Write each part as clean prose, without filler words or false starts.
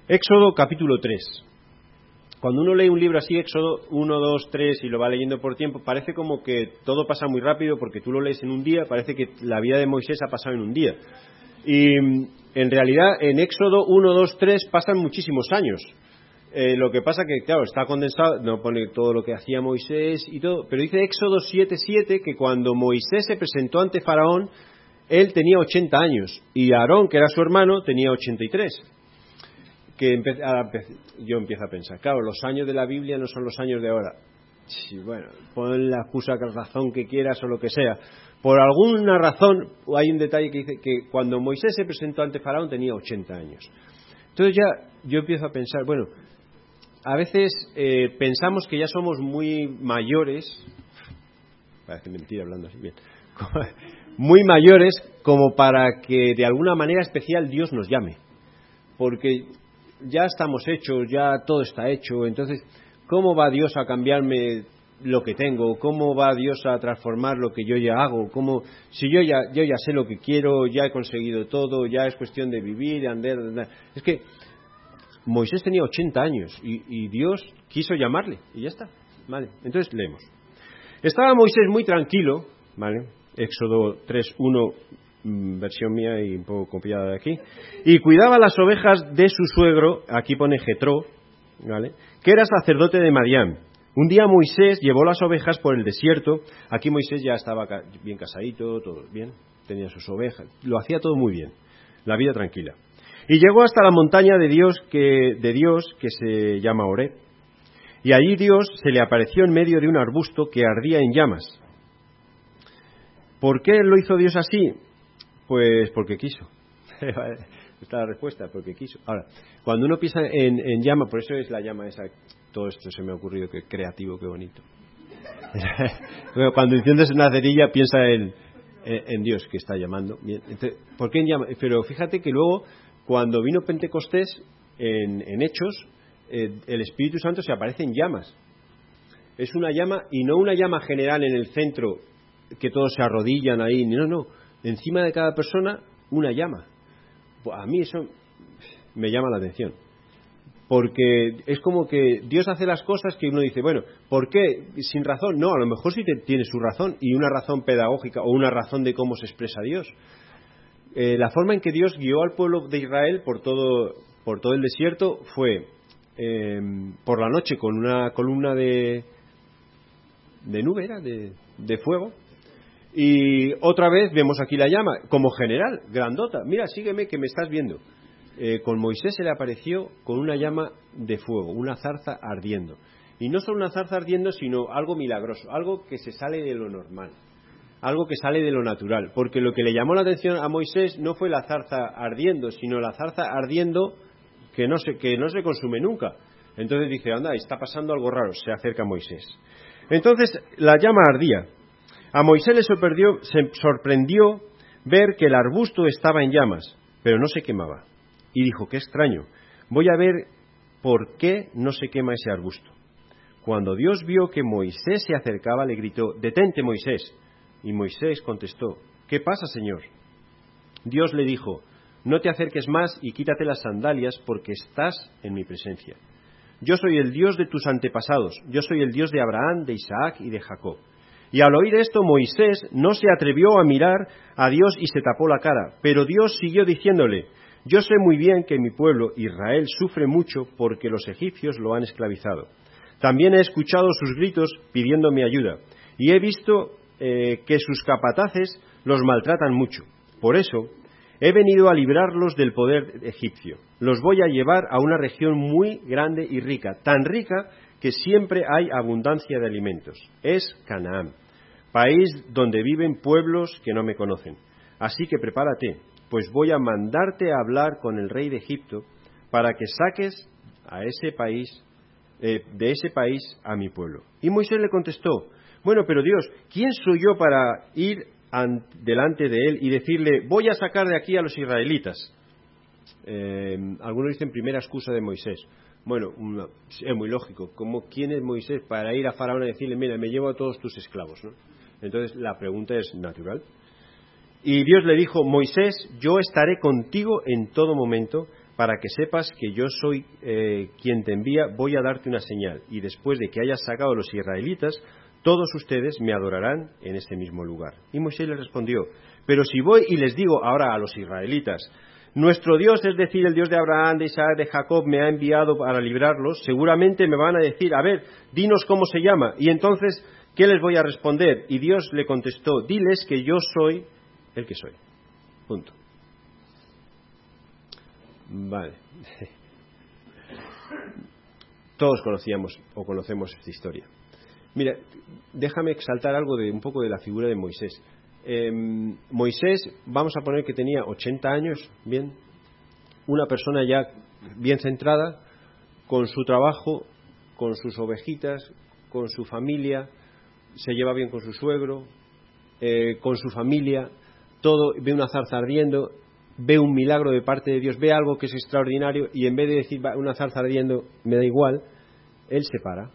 Éxodo capítulo 3. Cuando uno lee un libro así, Éxodo 1, 2, 3, y lo va leyendo por tiempo, parece como que todo pasa muy rápido porque tú lo lees en un día, parece que la vida de Moisés ha pasado en un día. Y en realidad en Éxodo 1, 2, 3 pasan muchísimos años. Lo que pasa que, claro, está condensado, no pone todo lo que hacía Moisés y todo, pero dice Éxodo 7:7 que cuando Moisés se presentó ante Faraón, él tenía 80 años y Aarón, que era su hermano, tenía 83. Yo empiezo a pensar, claro, los años de la Biblia no son los años de ahora. Sí, bueno, pon la excusa, razón que quieras o lo que sea. Por alguna razón hay un detalle que dice que cuando Moisés se presentó ante Faraón tenía 80 años. Entonces ya yo empiezo a pensar, bueno, a veces pensamos que ya somos muy mayores, parece mentira hablando así bien, muy mayores como para que de alguna manera especial Dios nos llame, porque ya estamos hechos, ya todo está hecho. Entonces, ¿cómo va Dios a cambiarme lo que tengo? ¿Cómo va Dios a transformar lo que yo ya hago? Si yo ya sé lo que quiero, ya he conseguido todo, ya es cuestión de vivir, de andar. Es que Moisés tenía 80 años y Dios quiso llamarle y ya está. Vale, entonces leemos. Estaba Moisés muy tranquilo, ¿vale? Éxodo 3:1, versión mía y un poco copiada de aquí, y cuidaba las ovejas de su suegro, aquí pone Jetro, ¿vale?, que era sacerdote de Madián. Un día Moisés llevó las ovejas por el desierto. Aquí Moisés ya estaba bien casadito, todo bien, tenía sus ovejas, lo hacía todo muy bien, la vida tranquila. Y llegó hasta la montaña de Dios que se llama Horeb. Y allí Dios se le apareció en medio de un arbusto que ardía en llamas. ¿Por qué lo hizo Dios así? Pues porque quiso. Esta es la respuesta, porque quiso. Ahora, cuando uno piensa en llama, por eso es la llama esa, todo esto se me ha ocurrido, qué creativo, qué bonito. Cuando enciendes una cerilla, piensa en Dios que está llamando. Bien, entonces, ¿por qué en llama? Pero fíjate que luego, cuando vino Pentecostés, en Hechos, el Espíritu Santo se aparece en llamas. Es una llama, y no una llama general en el centro, que todos se arrodillan ahí, no. Encima de cada persona, una llama. Pues a mí eso me llama la atención. Porque es como que Dios hace las cosas que uno dice, bueno, ¿por qué? Sin razón. No, a lo mejor sí tiene su razón, y una razón pedagógica, o una razón de cómo se expresa Dios. La forma en que Dios guió al pueblo de Israel por todo el desierto fue por la noche con una columna de nube, era de fuego. Y otra vez vemos aquí la llama, como general, grandota. Mira, sígueme que me estás viendo. Con Moisés se le apareció con una llama de fuego, una zarza ardiendo. Y no solo una zarza ardiendo, sino algo milagroso, algo que se sale de lo normal, algo que sale de lo natural. Porque lo que le llamó la atención a Moisés no fue la zarza ardiendo, sino la zarza ardiendo que no se consume nunca. Entonces dice, anda, está pasando algo raro, se acerca a Moisés. Entonces la llama ardía. A Moisés le sorprendió ver que el arbusto estaba en llamas, pero no se quemaba. Y dijo, qué extraño, voy a ver por qué no se quema ese arbusto. Cuando Dios vio que Moisés se acercaba, le gritó, detente, Moisés. Y Moisés contestó, ¿qué pasa, Señor? Dios le dijo, no te acerques más y quítate las sandalias porque estás en mi presencia. Yo soy el Dios de tus antepasados, yo soy el Dios de Abraham, de Isaac y de Jacob. Y al oír esto, Moisés no se atrevió a mirar a Dios y se tapó la cara. Pero Dios siguió diciéndole, yo sé muy bien que mi pueblo, Israel, sufre mucho porque los egipcios lo han esclavizado. También he escuchado sus gritos pidiéndome ayuda y he visto que sus capataces los maltratan mucho. Por eso he venido a librarlos del poder egipcio. Los voy a llevar a una región muy grande y rica, tan rica que siempre hay abundancia de alimentos. Es Canaán, país donde viven pueblos que no me conocen. Así que prepárate, pues voy a mandarte a hablar con el rey de Egipto para que saques de ese país a mi pueblo. Y Moisés le contestó, bueno, pero Dios, ¿quién soy yo para ir delante de él y decirle, voy a sacar de aquí a los israelitas? Algunos dicen primera excusa de Moisés. Bueno, es muy lógico. ¿Quién es Moisés para ir a Faraón a decirle, mira, me llevo a todos tus esclavos, ¿no? Entonces la pregunta es natural. Y Dios le dijo, Moisés, yo estaré contigo en todo momento para que sepas que yo soy quien te envía, voy a darte una señal, y después de que hayas sacado a los israelitas, todos ustedes me adorarán en este mismo lugar. Y Moisés le respondió, pero si voy y les digo ahora a los israelitas, nuestro Dios, es decir, el Dios de Abraham, de Isaac, de Jacob, me ha enviado para librarlos, seguramente me van a decir, a ver, dinos cómo se llama. Y entonces, ¿qué les voy a responder? Y Dios le contestó, diles que yo soy el que soy. Punto. Vale. Todos conocíamos o conocemos esta historia. Mira, déjame exaltar algo de un poco de la figura de Moisés. Moisés, vamos a poner que tenía 80 años, bien, una persona ya bien centrada, con su trabajo, con sus ovejitas, con su familia, se lleva bien con su suegro, con su familia, todo, ve una zarza ardiendo, ve un milagro de parte de Dios, ve algo que es extraordinario, y en vez de decir una zarza ardiendo, me da igual, él se para.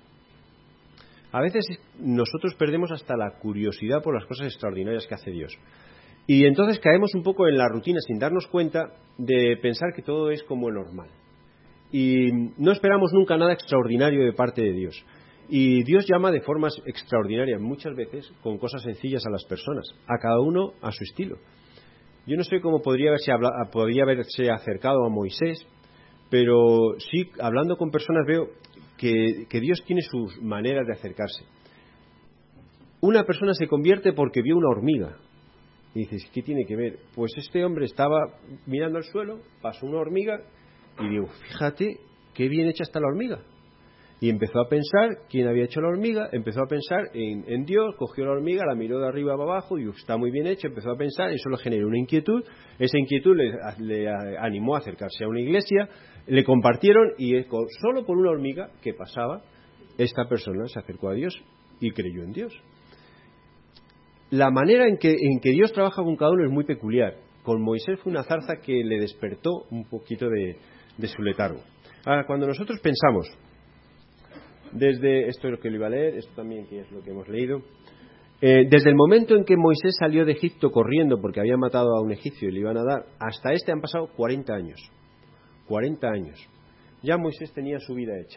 A veces nosotros perdemos hasta la curiosidad por las cosas extraordinarias que hace Dios. Y entonces caemos un poco en la rutina sin darnos cuenta de pensar que todo es como normal. Y no esperamos nunca nada extraordinario de parte de Dios. Y Dios llama de formas extraordinarias, muchas veces con cosas sencillas a las personas, a cada uno a su estilo. Yo no sé cómo podría haberse acercado a Moisés, pero sí, hablando con personas veo que Dios tiene sus maneras de acercarse. Una persona se convierte porque vio una hormiga. Y dices, ¿qué tiene que ver? Pues este hombre estaba mirando al suelo, pasó una hormiga y digo, fíjate qué bien hecha está la hormiga. Y empezó a pensar quién había hecho la hormiga, empezó a pensar en Dios, cogió la hormiga, la miró de arriba para abajo y está muy bien hecha, empezó a pensar, eso le generó una inquietud, esa inquietud le animó a acercarse a una iglesia, le compartieron y solo por una hormiga que pasaba, esta persona se acercó a Dios y creyó en Dios. La manera en que Dios trabaja con cada uno es muy peculiar. Con Moisés fue una zarza que le despertó un poquito de su letargo. Ahora, cuando nosotros pensamos, desde esto es lo que le iba a leer, esto también que es lo que hemos leído, desde el momento en que Moisés salió de Egipto corriendo porque había matado a un egipcio y le iban a dar, hasta han pasado 40 años. 40 años. Ya Moisés tenía su vida hecha.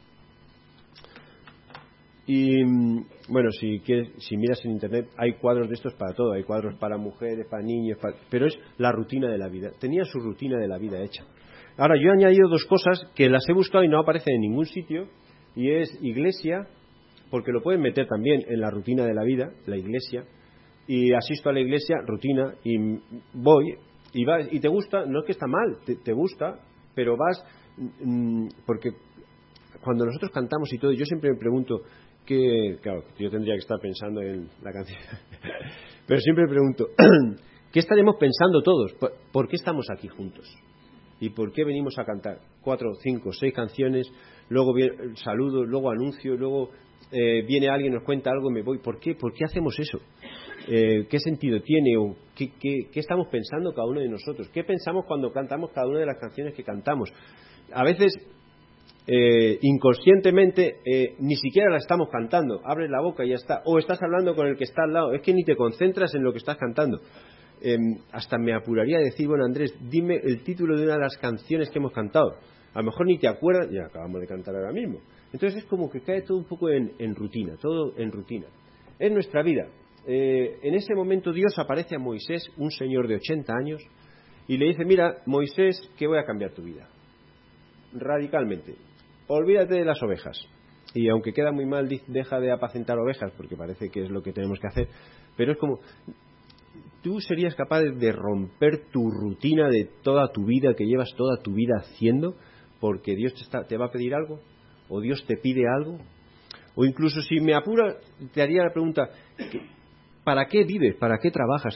Y bueno, si miras en internet hay cuadros de estos para todo, hay cuadros para mujeres, para niños, pero es la rutina de la vida. Tenía su rutina de la vida hecha. Ahora, yo he añadido dos cosas que las he buscado y no aparecen en ningún sitio, y es iglesia, porque lo pueden meter también en la rutina de la vida, la iglesia, y asisto a la iglesia, rutina, y voy, y vas, y te gusta, no es que está mal, te gusta, pero vas, porque cuando nosotros cantamos y todo, yo siempre me pregunto, claro, yo tendría que estar pensando en la canción, pero siempre me pregunto, ¿qué estaremos pensando todos? ¿Por qué estamos aquí juntos? ¿Y por qué venimos a cantar 4, 5, 6 canciones, luego viene saludo, luego anuncio, luego viene alguien, nos cuenta algo y me voy? ¿Por qué hacemos eso? ¿Qué sentido tiene? ¿O qué estamos pensando cada uno de nosotros? ¿Qué pensamos cuando cantamos cada una de las canciones que cantamos? A veces, inconscientemente, ni siquiera la estamos cantando. Abres la boca y ya está. O estás hablando con el que está al lado. Es que ni te concentras en lo que estás cantando. Hasta me apuraría a decir, bueno, Andrés, dime el título de una de las canciones que hemos cantado. A lo mejor ni te acuerdas, ya acabamos de cantar ahora mismo. Entonces es como que cae todo un poco en rutina, todo en rutina. Es nuestra vida. En ese momento Dios aparece a Moisés, un señor de 80 años, y le dice, mira, Moisés, que voy a cambiar tu vida. Radicalmente. Olvídate de las ovejas. Y aunque queda muy mal, deja de apacentar ovejas, porque parece que es lo que tenemos que hacer. Pero es como, ¿tú serías capaz de romper tu rutina de toda tu vida, que llevas toda tu vida haciendo, porque Dios te va a pedir algo? ¿O Dios te pide algo? O incluso, si me apura, te haría la pregunta, ¿para qué vives? ¿Para qué trabajas?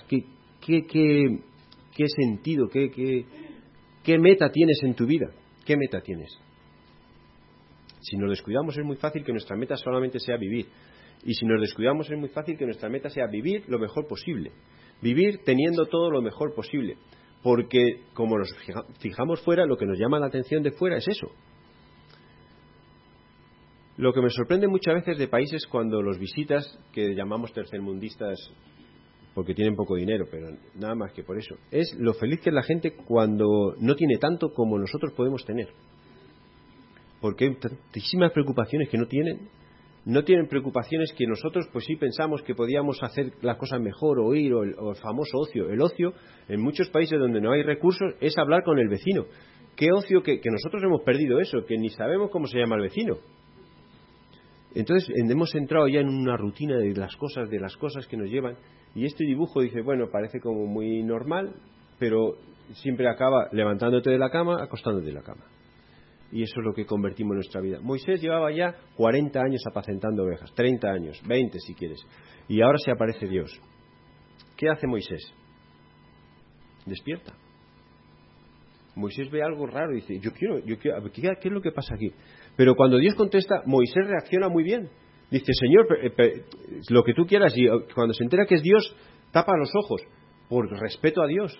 ¿Qué sentido? ¿Qué meta tienes en tu vida? ¿Qué meta tienes? Si nos descuidamos es muy fácil que nuestra meta solamente sea vivir. Y si nos descuidamos es muy fácil que nuestra meta sea vivir lo mejor posible. Vivir teniendo todo lo mejor posible. Porque como nos fijamos fuera, lo que nos llama la atención de fuera es eso. Lo que me sorprende muchas veces de países cuando los visitas, que llamamos tercermundistas porque tienen poco dinero, pero nada más que por eso. Es lo feliz que es la gente cuando no tiene tanto como nosotros podemos tener. Porque hay tantísimas preocupaciones que no tienen preocupaciones que nosotros pues sí pensamos que podíamos hacer las cosas mejor o ir, o el famoso ocio. El ocio, en muchos países donde no hay recursos, es hablar con el vecino. ¿Qué ocio que nosotros hemos perdido eso? Que ni sabemos cómo se llama el vecino. Entonces hemos entrado ya en una rutina de las cosas que nos llevan, y este dibujo dice, bueno, parece como muy normal, pero siempre acaba levantándote de la cama, acostándote de la cama. Y eso es lo que convertimos en nuestra vida. Moisés llevaba ya 40 años apacentando ovejas, 30 años, 20 si quieres, y ahora se aparece Dios. ¿Qué hace Moisés? Despierta. Moisés ve algo raro y dice, yo quiero, ¿qué es lo que pasa aquí? Pero cuando Dios contesta, Moisés reacciona muy bien. Dice, Señor, lo que tú quieras. Y cuando se entera que es Dios, tapa los ojos, por respeto a Dios.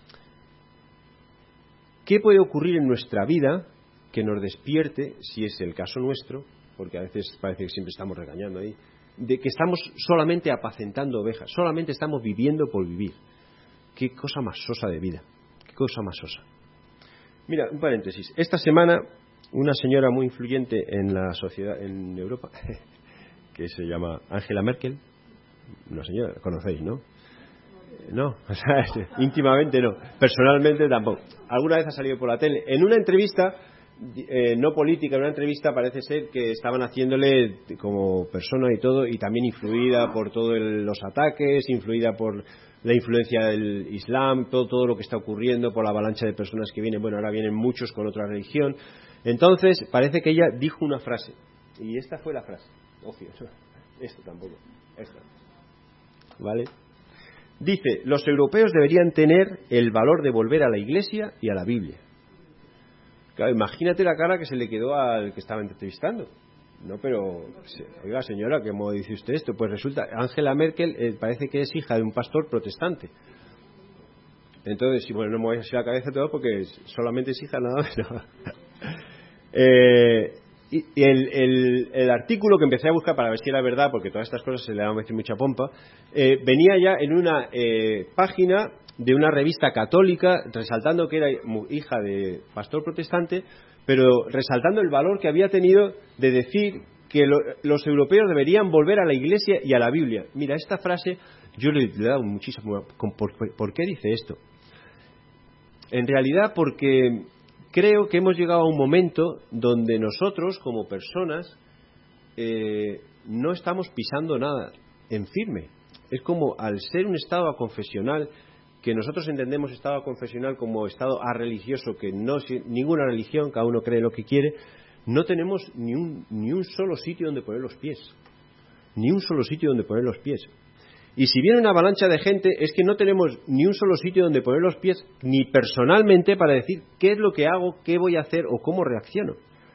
¿Qué puede ocurrir en nuestra vida que nos despierte, si es el caso nuestro, porque a veces parece que siempre estamos regañando ahí, de que estamos solamente apacentando ovejas, solamente estamos viviendo por vivir? Qué cosa más sosa de vida, qué cosa más sosa. Mira, un paréntesis. Esta semana, una señora muy influyente en la sociedad, en Europa, que se llama Angela Merkel, una señora, la conocéis, ¿no? No, o sea, íntimamente no, personalmente tampoco. Alguna vez ha salido por la tele. En una entrevista, no política, en una entrevista parece ser que estaban haciéndole como persona y todo, y también influida por todos los ataques, influida por la influencia del Islam, todo lo que está ocurriendo, por la avalancha de personas que vienen. Bueno, ahora vienen muchos con otra religión. Entonces, parece que ella dijo una frase, y esta fue la frase. Esto tampoco. Esto. ¿Vale? Dice, los europeos deberían tener el valor de volver a la Iglesia y a la Biblia. Claro, imagínate la cara que se le quedó al que estaba entrevistando. No, pero, oiga señora, ¿cómo dice usted esto? Pues resulta, Angela Merkel parece que es hija de un pastor protestante. Entonces, bueno, no me voy a hacer la cabeza todo porque solamente es hija nada menos. Y el artículo que empecé a buscar para ver si era verdad, porque todas estas cosas se le dan a decir mucha pompa, venía ya en una página de una revista católica, resaltando que era hija de pastor protestante, pero resaltando el valor que había tenido de decir que los europeos deberían volver a la Iglesia y a la Biblia. Mira, esta frase yo le he dado muchísimo. ¿Por qué dice esto? En realidad porque creo que hemos llegado a un momento donde nosotros, como personas, no estamos pisando nada en firme. Es como, al ser un estado aconfesional, que nosotros entendemos estado aconfesional como estado arreligioso, que no es ninguna religión, cada uno cree lo que quiere, no tenemos ni un solo sitio donde poner los pies. Ni un solo sitio donde poner los pies. Y si viene una avalancha de gente, es que no tenemos ni un solo sitio donde poner los pies, ni personalmente para decir qué es lo que hago, qué voy a hacer o cómo reacciono.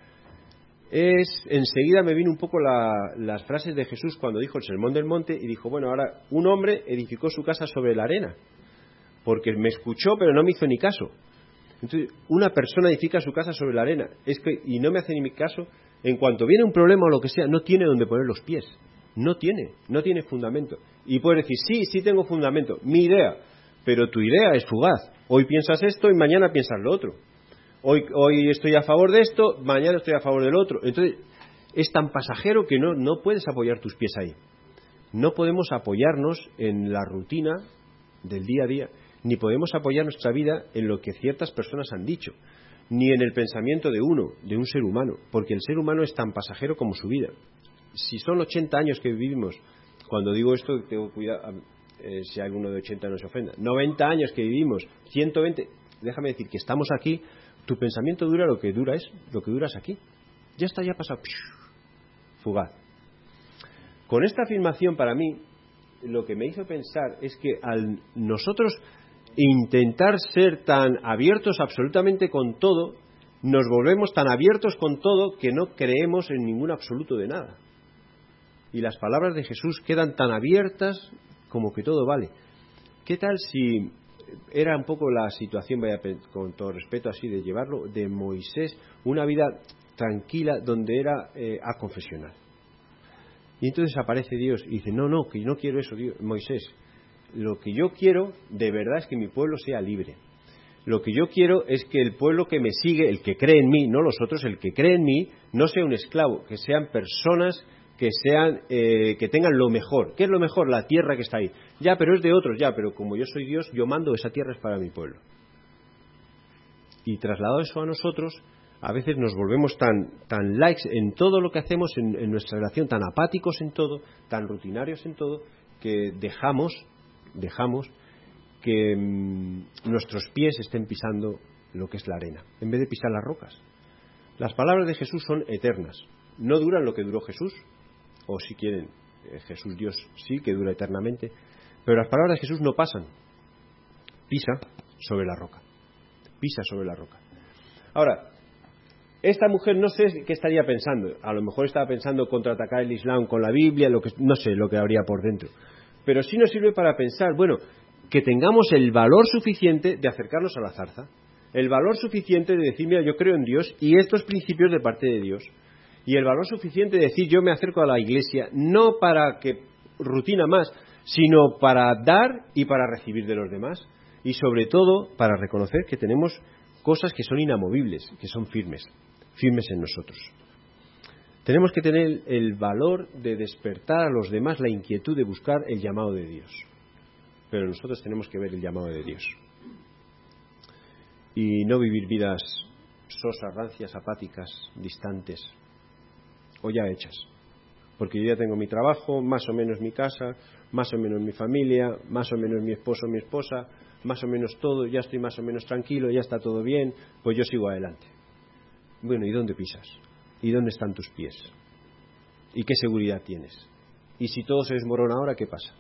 Enseguida me vino un poco las frases de Jesús cuando dijo el Sermón del Monte y dijo, bueno, ahora un hombre edificó su casa sobre la arena, porque me escuchó pero no me hizo ni caso. Entonces, una persona edifica su casa sobre la arena y no me hace ni caso. En cuanto viene un problema o lo que sea, no tiene donde poner los pies. No tiene fundamento. Y puedes decir, sí tengo fundamento, mi idea, pero tu idea es fugaz. Hoy piensas esto y mañana piensas lo otro. Hoy estoy a favor de esto, mañana estoy a favor del otro. Entonces, es tan pasajero que no puedes apoyar tus pies ahí. No podemos apoyarnos en la rutina del día a día, ni podemos apoyar nuestra vida en lo que ciertas personas han dicho, ni en el pensamiento de un ser humano, porque el ser humano es tan pasajero como su vida. Si son 80 años que vivimos, cuando digo esto tengo cuidado, si alguno de 80 no se ofenda, 90 años que vivimos, 120, déjame decir que estamos aquí, tu pensamiento dura lo que duras aquí. Ya está, ya ha pasado, fugaz. Con esta afirmación, para mí, lo que me hizo pensar es que al nosotros intentar ser tan abiertos absolutamente con todo, nos volvemos tan abiertos con todo que no creemos en ningún absoluto de nada. Y las palabras de Jesús quedan tan abiertas como que todo vale. ¿Qué tal si era un poco la situación, vaya, con todo respeto así, de llevarlo, de Moisés, una vida tranquila donde era aconfesional? Y entonces aparece Dios y dice, no, que no quiero eso, Dios, Moisés. Lo que yo quiero, de verdad, es que mi pueblo sea libre. Lo que yo quiero es que el pueblo que me sigue, el que cree en mí, no los otros, el que cree en mí, no sea un esclavo, que sean personas que tengan lo mejor. ¿Qué es lo mejor? La tierra que está ahí. Ya, pero es de otros, ya, pero como yo soy Dios, yo mando, esa tierra es para mi pueblo. Y trasladado eso a nosotros, a veces nos volvemos tan likes en todo lo que hacemos, en nuestra relación, tan apáticos en todo, tan rutinarios en todo, que dejamos que nuestros pies estén pisando lo que es la arena, en vez de pisar las rocas. Las palabras de Jesús son eternas, no duran lo que duró Jesús, o si quieren, Jesús Dios sí que dura eternamente, pero las palabras de Jesús no pasan. Pisa sobre la roca. Ahora, esta mujer no sé qué estaría pensando, a lo mejor estaba pensando contraatacar el Islam con la Biblia, no sé lo que habría por dentro, pero sí nos sirve para pensar, bueno, que tengamos el valor suficiente de acercarnos a la zarza, el valor suficiente de decir, mira, yo creo en Dios y estos principios de parte de Dios, y el valor suficiente de decir, yo me acerco a la iglesia no para que rutina más, sino para dar y para recibir de los demás, y sobre todo para reconocer que tenemos cosas que son inamovibles, que son firmes en nosotros. Tenemos que tener el valor de despertar a los demás la inquietud de buscar el llamado de Dios. Pero nosotros tenemos que ver el llamado de Dios. Y no vivir vidas sosas, rancias, apáticas, distantes o ya hechas. Porque yo ya tengo mi trabajo, más o menos mi casa, más o menos mi familia, más o menos mi esposo, mi esposa, más o menos todo, ya estoy más o menos tranquilo, ya está todo bien, pues yo sigo adelante. Bueno, ¿y dónde pisas? ¿Y dónde están tus pies? ¿Y qué seguridad tienes? ¿Y si todo se desmorona ahora, qué pasa?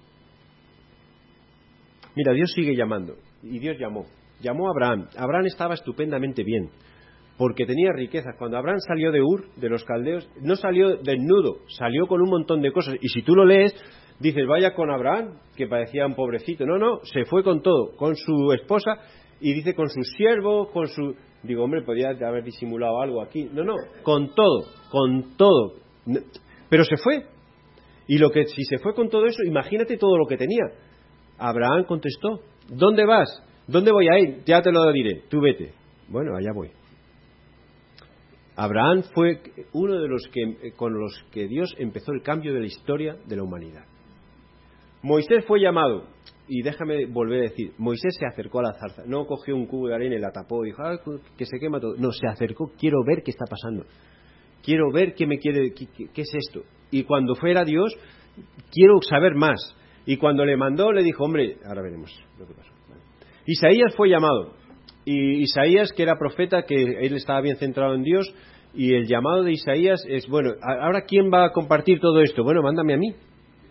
Mira, Dios sigue llamando, y Dios llamó a Abraham. Abraham estaba estupendamente bien, porque tenía riquezas. Cuando Abraham salió de Ur, de los caldeos, no salió desnudo, salió con un montón de cosas, y si tú lo lees, dices, vaya con Abraham, que parecía un pobrecito. No, se fue con todo, con su esposa, y dice con su siervo, con su... Digo, hombre, podría haber disimulado algo aquí. No, con todo. Pero se fue. Y si se fue con todo eso, imagínate todo lo que tenía. Abraham contestó, ¿dónde vas? ¿Dónde voy a ir? Ya te lo diré, tú vete. Bueno, allá voy. Abraham fue uno de los con los que Dios empezó el cambio de la historia de la humanidad. Moisés fue llamado, y déjame volver a decir, Moisés se acercó a la zarza, no cogió un cubo de arena y la tapó y dijo, que se quema todo. No, se acercó, quiero ver qué está pasando, quiero ver qué es esto. Y cuando fuera Dios, quiero saber más. Y cuando le mandó, le dijo, hombre, ahora veremos lo que pasó. Vale. Isaías fue llamado. Y Isaías, que era profeta, que él estaba bien centrado en Dios, y el llamado de Isaías es, bueno, ¿ahora quién va a compartir todo esto? Bueno, mándame a mí.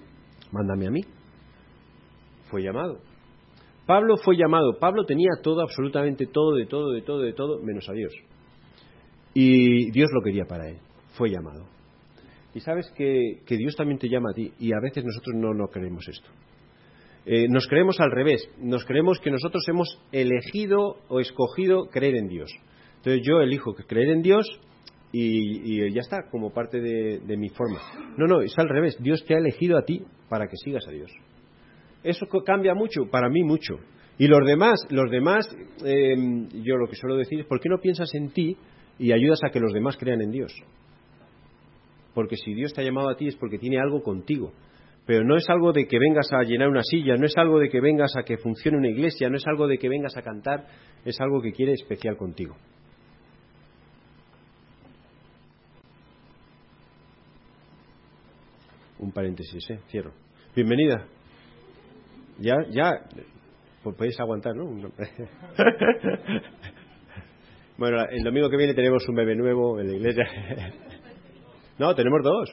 Fue llamado. Pablo fue llamado. Pablo tenía todo, absolutamente todo, de todo, menos a Dios. Y Dios lo quería para él. Fue llamado. Y sabes que Dios también te llama a ti, y a veces nosotros no creemos esto. Nos creemos al revés, nos creemos que nosotros hemos elegido o escogido creer en Dios. Entonces yo elijo creer en Dios y ya está, como parte de mi forma. No, es al revés, Dios te ha elegido a ti para que sigas a Dios. Eso cambia mucho, para mí mucho. Y los demás, yo lo que suelo decir es, ¿por qué no piensas en ti y ayudas a que los demás crean en Dios? Porque si Dios te ha llamado a ti es porque tiene algo contigo. Pero no es algo de que vengas a llenar una silla, no es algo de que vengas a que funcione una iglesia, no es algo de que vengas a cantar, es algo que quiere especial contigo. Un paréntesis, cierro. Bienvenida. Ya, pues podéis aguantar, ¿no? Bueno, el domingo que viene tenemos un bebé nuevo en la iglesia. No, tenemos 2.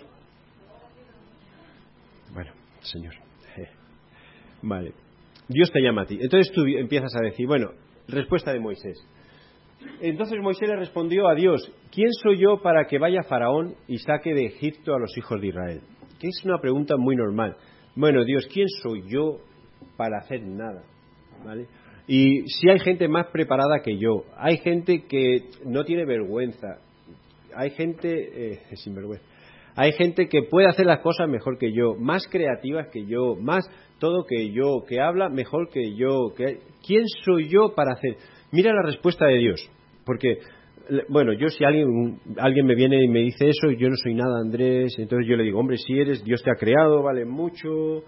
Bueno, Señor. Vale. Dios te llama a ti. Entonces tú empiezas a decir, bueno, respuesta de Moisés. Entonces Moisés le respondió a Dios, ¿quién soy yo para que vaya Faraón y saque de Egipto a los hijos de Israel? Que es una pregunta muy normal. Bueno, Dios, ¿quién soy yo para hacer nada? ¿Vale? Y si hay gente más preparada que yo, hay gente que no tiene vergüenza, hay gente sinvergüenza, Hay gente que puede hacer las cosas mejor que yo, más creativas que yo, más todo que yo, que habla mejor que yo. ¿Quién soy yo para hacer? Mira la respuesta de Dios. Porque, bueno, yo si alguien me viene y me dice eso, yo no soy nada, Andrés, entonces yo le digo, hombre, si eres, Dios te ha creado, vale mucho,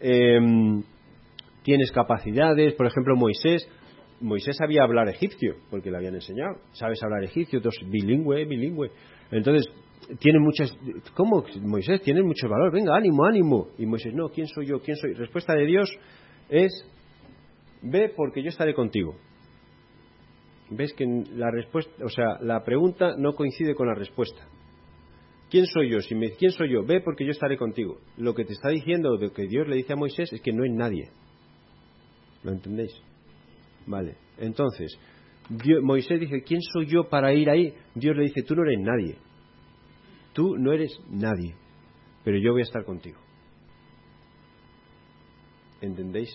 tienes capacidades. Por ejemplo, Moisés sabía hablar egipcio, porque le habían enseñado. Sabes hablar egipcio, entonces bilingüe. Entonces, tiene muchas... ¿Cómo, Moisés? Tienes mucho valor. Venga, ánimo. Y Moisés, no, ¿quién soy yo? Respuesta de Dios es, ve porque yo estaré contigo. ¿Ves que la respuesta, o sea, la pregunta no coincide con la respuesta? ¿Quién soy yo? Si me dices, ¿quién soy yo? Ve porque yo estaré contigo. Lo que te está diciendo, de que Dios le dice a Moisés, es que no es nadie. ¿Lo entendéis? Vale. Entonces, Moisés dice, ¿quién soy yo para ir ahí? Dios le dice, tú no eres nadie. Tú no eres nadie, pero yo voy a estar contigo. ¿Entendéis?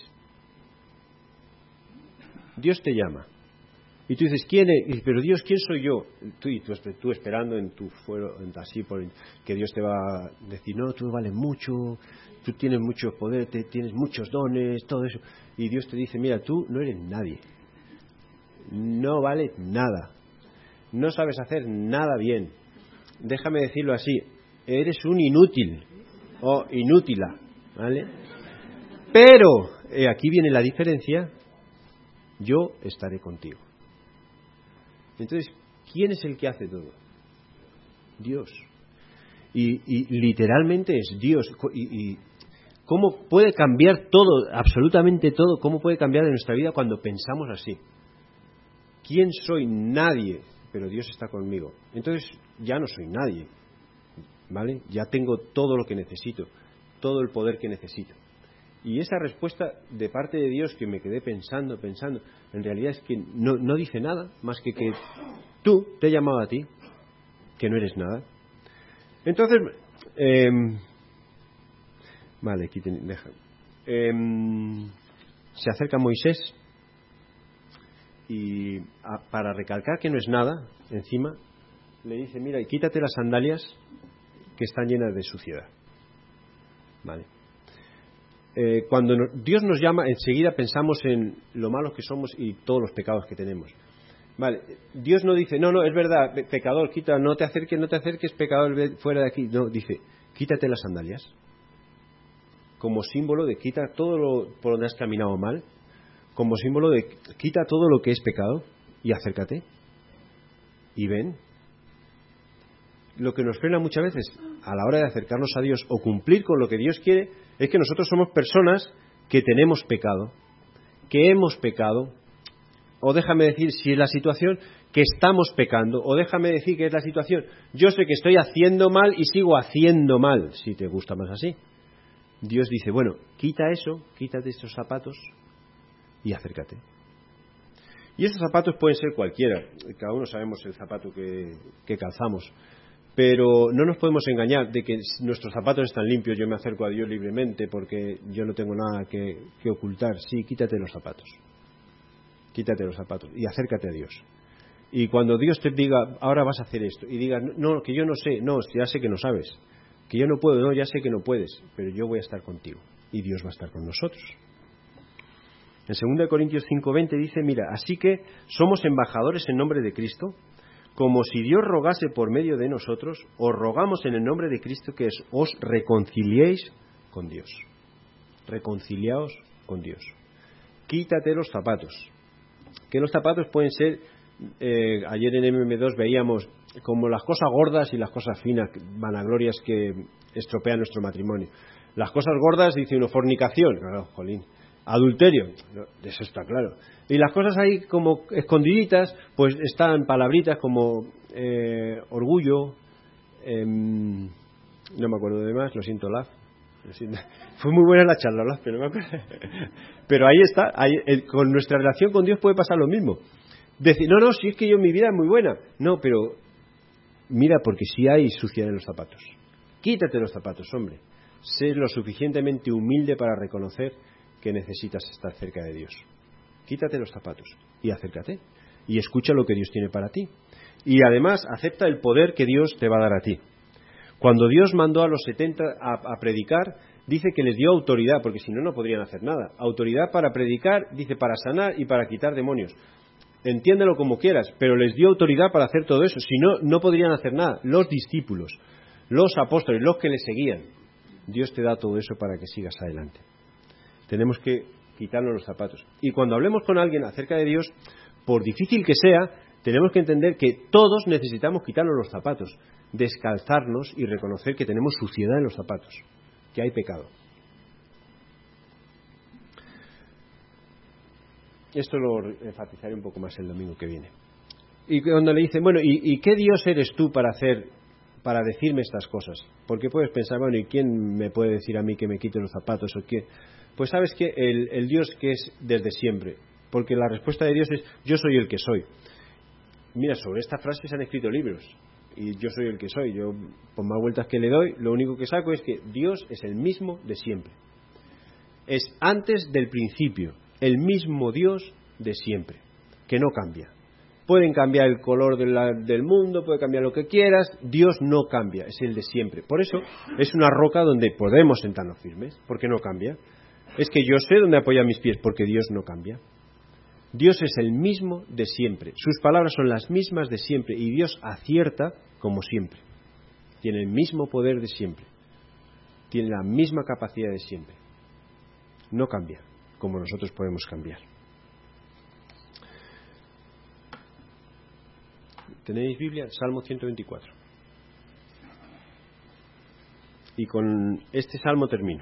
Dios te llama. Y tú dices, ¿quién es? Y dices, pero Dios, ¿quién soy yo? Tú esperando en tu fuero, así, que Dios te va a decir, no, tú vales mucho, tú tienes mucho poder, tienes muchos dones, todo eso. Y Dios te dice, mira, tú no eres nadie. No vales nada. No sabes hacer nada bien. Déjame decirlo así, eres un inútil o inútila, ¿vale? Pero, aquí viene la diferencia, yo estaré contigo. Entonces, ¿quién es el que hace todo? Dios. Y literalmente es Dios. Y ¿cómo puede cambiar todo, absolutamente todo, cómo puede cambiar de nuestra vida cuando pensamos así? ¿Quién soy? Nadie, pero Dios está conmigo. Entonces, ya no soy nadie, ¿vale? Ya tengo todo lo que necesito, todo el poder que necesito. Y esa respuesta de parte de Dios que me quedé pensando, en realidad es que no dice nada más que tú te he llamado a ti, que no eres nada. Entonces, vale, aquí deja. Se acerca Moisés y para recalcar que no es nada, encima, le dice, mira, quítate las sandalias que están llenas de suciedad. Vale. Cuando Dios nos llama, enseguida pensamos en lo malos que somos y todos los pecados que tenemos. Vale, Dios no dice, no, es verdad, pecador, quita, no te acerques, pecador, fuera de aquí. No, dice, quítate las sandalias. Como símbolo de quita todo lo por donde has caminado mal, como símbolo de quita todo lo que es pecado y acércate. Y ven. Lo que nos frena muchas veces a la hora de acercarnos a Dios o cumplir con lo que Dios quiere es que nosotros somos personas que tenemos pecado, que hemos pecado, o déjame decir si es la situación que estamos pecando, o déjame decir que es la situación yo sé que estoy haciendo mal y sigo haciendo mal, si te gusta más así. Dios dice, bueno, quita eso, quítate estos zapatos y acércate. Y esos zapatos pueden ser cualquiera, cada uno sabemos el zapato que calzamos. Pero no nos podemos engañar de que nuestros zapatos están limpios, yo me acerco a Dios libremente porque yo no tengo nada que ocultar. Sí, quítate los zapatos y acércate a Dios. Y cuando Dios te diga, ahora vas a hacer esto, y diga, no, que yo no sé, no, ya sé que no sabes, que yo no puedo, no, ya sé que no puedes, pero yo voy a estar contigo y Dios va a estar con nosotros. En 2 Corintios 5:20 dice, mira, así que somos embajadores en nombre de Cristo, como si Dios rogase por medio de nosotros, os rogamos en el nombre de Cristo que os reconciliéis con Dios. Reconciliaos con Dios. Quítate los zapatos. Que los zapatos pueden ser, ayer en MM2 veíamos como las cosas gordas y las cosas finas, vanaglorias que estropean nuestro matrimonio. Las cosas gordas, dice uno, fornicación, claro, jolín. Adulterio, eso está claro. Y las cosas ahí como escondiditas, pues están palabritas como orgullo, no me acuerdo de más, lo siento, Laf. Fue muy buena la charla, Laf, pero no me acuerdo. Pero ahí está, con nuestra relación con Dios puede pasar lo mismo. Decir, no, si es que mi vida es muy buena. No, pero mira, porque si hay suciedad en los zapatos. Quítate los zapatos, hombre. Sé lo suficientemente humilde para reconocer que necesitas estar cerca de Dios. Quítate los zapatos y acércate y escucha lo que Dios tiene para ti. Y además acepta el poder que Dios te va a dar a ti. Cuando Dios mandó a los 70 a predicar, dice que les dio autoridad, porque si no, no podrían hacer nada. Autoridad para predicar, dice, para sanar y para quitar demonios. Entiéndelo como quieras, pero les dio autoridad para hacer todo eso. Si no, no podrían hacer nada. Los discípulos, los apóstoles, los que le seguían. Dios te da todo eso para que sigas adelante. Tenemos que quitarnos los zapatos. Y cuando hablemos con alguien acerca de Dios, por difícil que sea, tenemos que entender que todos necesitamos quitarnos los zapatos, descalzarnos y reconocer que tenemos suciedad en los zapatos, que hay pecado. Esto lo enfatizaré un poco más el domingo que viene. Y cuando le dicen, bueno, ¿y qué Dios eres tú para decirme estas cosas? Porque puedes pensar, bueno, ¿y quién me puede decir a mí que me quite los zapatos o qué? Pues sabes que el Dios que es desde siempre, porque la respuesta de Dios es, yo soy el que soy. Mira, sobre esta frase se han escrito libros, y yo soy el que soy. Yo, por más vueltas que le doy, lo único que saco es que Dios es el mismo de siempre. Es antes del principio, el mismo Dios de siempre, que no cambia. Pueden cambiar el color del mundo, puede cambiar lo que quieras, Dios no cambia, es el de siempre. Por eso es una roca donde podemos sentarnos firmes, porque no cambia. Es que yo sé dónde apoyar mis pies, porque Dios no cambia. Dios es el mismo de siempre, sus palabras son las mismas de siempre, y Dios acierta como siempre. Tiene el mismo poder de siempre, tiene la misma capacidad de siempre. No cambia, como nosotros podemos cambiar. ¿Tenéis Biblia? Salmo 124. Y con este salmo termino.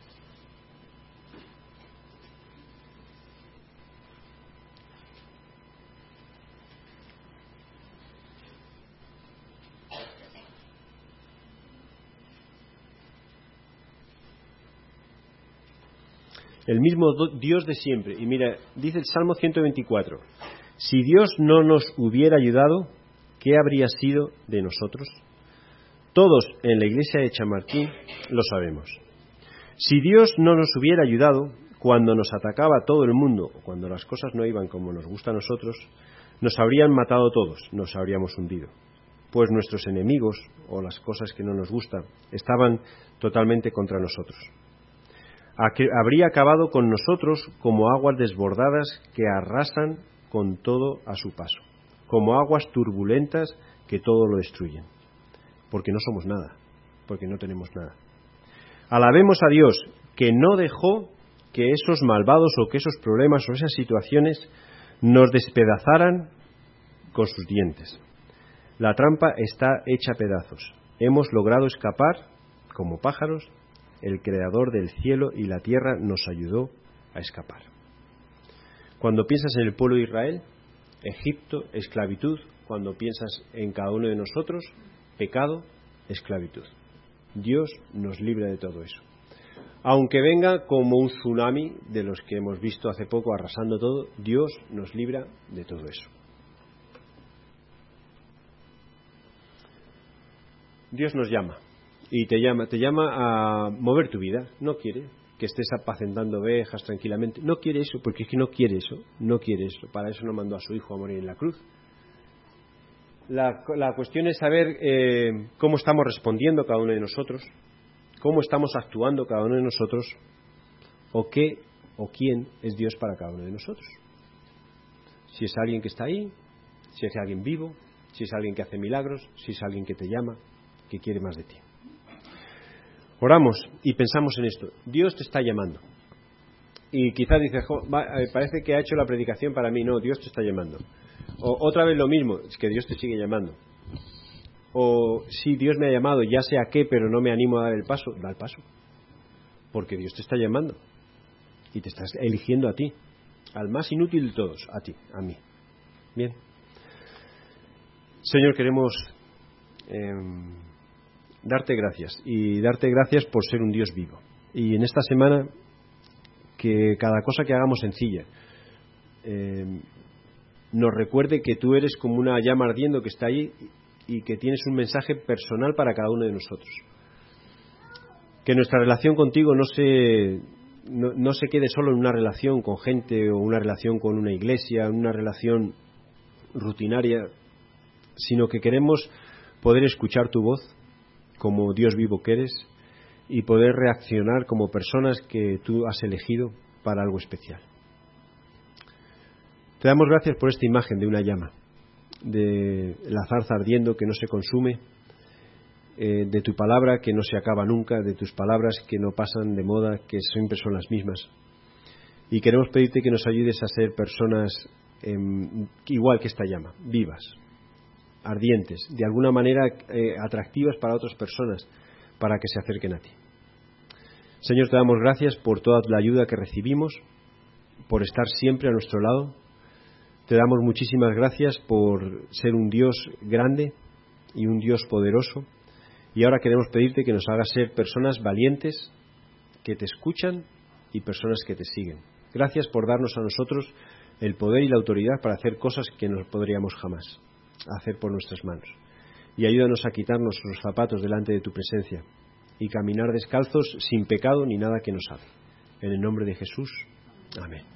El mismo Dios de siempre. Y mira, dice el Salmo 124, si Dios no nos hubiera ayudado, ¿qué habría sido de nosotros? Todos en la iglesia de Chamartín lo sabemos. Si Dios no nos hubiera ayudado, cuando nos atacaba todo el mundo, o cuando las cosas no iban como nos gusta a nosotros, nos habrían matado todos, nos habríamos hundido. Pues nuestros enemigos, o las cosas que no nos gustan, estaban totalmente contra nosotros. Habría acabado con nosotros como aguas desbordadas que arrasan con todo a su paso, como aguas turbulentas que todo lo destruyen, porque no somos nada, porque no tenemos nada. Alabemos a Dios, que no dejó que esos malvados o que esos problemas o esas situaciones nos despedazaran con sus dientes. La trampa está hecha pedazos. Hemos logrado escapar como pájaros. El Creador del cielo y la tierra nos ayudó a escapar. Cuando piensas en el pueblo de Israel, Egipto, esclavitud. Cuando piensas en cada uno de nosotros, pecado, esclavitud. Dios nos libra de todo eso. Aunque venga como un tsunami de los que hemos visto hace poco arrasando todo, Dios nos libra de todo eso. Dios nos llama. Y te llama a mover tu vida. No quiere que estés apacentando ovejas tranquilamente. No quiere eso, porque es que no quiere eso. Para eso no mandó a su hijo a morir en la cruz. La cuestión es saber cómo estamos respondiendo cada uno de nosotros, cómo estamos actuando cada uno de nosotros, o qué o quién es Dios para cada uno de nosotros. Si es alguien que está ahí, si es alguien vivo, si es alguien que hace milagros, si es alguien que te llama, que quiere más de ti. Oramos y pensamos en esto. Dios te está llamando. Y quizás dices, parece que ha hecho la predicación para mí. No, Dios te está llamando. O otra vez lo mismo, es que Dios te sigue llamando. O sí, Dios me ha llamado, ya sé a qué, pero no me animo a dar el paso. Da el paso. Porque Dios te está llamando. Y te estás eligiendo a ti. Al más inútil de todos, a ti, a mí. Bien. Señor, queremos darte gracias. Y darte gracias por ser un Dios vivo. Y en esta semana, que cada cosa que hagamos sencilla nos recuerde que tú eres como una llama ardiendo que está ahí y que tienes un mensaje personal para cada uno de nosotros. Que nuestra relación contigo no se quede solo en una relación con gente o una relación con una iglesia, una relación rutinaria, sino que queremos poder escuchar tu voz, como Dios vivo que eres, y poder reaccionar como personas que tú has elegido para algo especial. Te damos gracias por esta imagen de una llama, de la zarza ardiendo que no se consume, de tu palabra que no se acaba nunca, de tus palabras que no pasan de moda, que siempre son las mismas. Y queremos pedirte que nos ayudes a ser personas igual que esta llama, vivas, ardientes, de alguna manera atractivas para otras personas, para que se acerquen a ti. Señor, te damos gracias por toda la ayuda que recibimos, por estar siempre a nuestro lado. Te damos muchísimas gracias por ser un Dios grande y un Dios poderoso. Y ahora queremos pedirte que nos hagas ser personas valientes, que te escuchan y personas que te siguen. Gracias por darnos a nosotros el poder y la autoridad para hacer cosas que no podríamos jamás hacer por nuestras manos. Y ayúdanos a quitarnos los zapatos delante de tu presencia y caminar descalzos sin pecado ni nada que nos haga. En el nombre de Jesús. Amén.